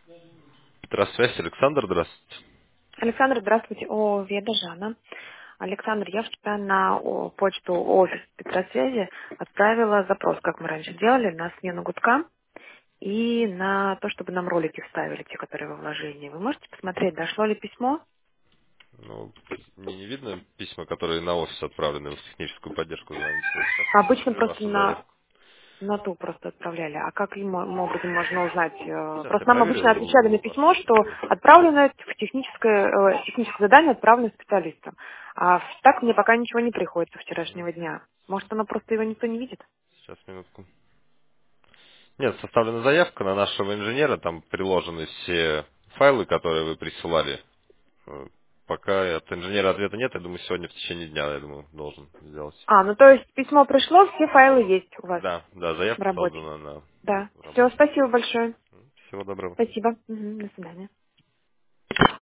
Петросвязь, Александр, здравствуйте. Александр, здравствуйте. Веда Жана. Александр, я вчера на почту офис Петросвязи отправила запрос, как мы раньше делали, на смену гудка и на то, чтобы нам ролики вставили, те, которые во вложении. Вы можете посмотреть, дошло ли письмо? Ну, мне не видно письма, которые на офис отправлены в техническую поддержку звоните. Сейчас Обычно посмотрю просто вашу заявку. на ту просто отправляли. А каким образом можно узнать? Сейчас я Просто нам обычно отвечали на проверю письмо, вашу что почту. отправлено техническое задание отправлено специалистам. А так мне пока ничего не приходит со Мгм. вчерашнего дня. Может, оно просто его никто не видит? Сейчас, минутку. Нет, составлена заявка на нашего инженера, там приложены все файлы, которые вы присылали. Э, Пока от инженера ответа нет, я думаю, сегодня в течение дня, я думаю, должен сделать. Ну то есть письмо пришло, все файлы есть у вас Да, да, в заявка работе. создана на Да. Все, рабочем. спасибо большое. Всего доброго. Спасибо. До свидания.